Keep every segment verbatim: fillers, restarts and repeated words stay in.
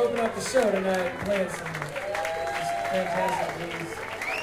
open up the show tonight, playing some just fantastic blues.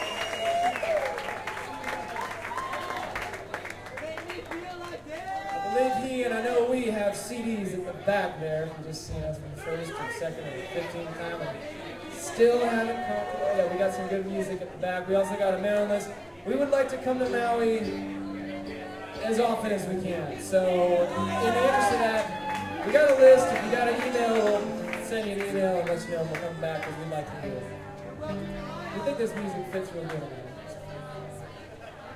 I believe he and I know we have C Ds in the back there. If you're just seeing us from the first or second or fifteenth time. And still haven't come. Yeah, we got some good music at the back. We also got a mailing list. We would like to come to Maui as often as we can. So, in the interest of that, we got a list. If you got an email, we'll send you an email and let you know we'll come back because we'd like to do it. We think this music fits real good.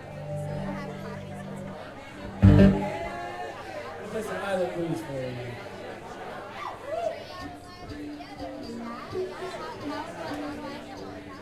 We'll play some Island Blues for you.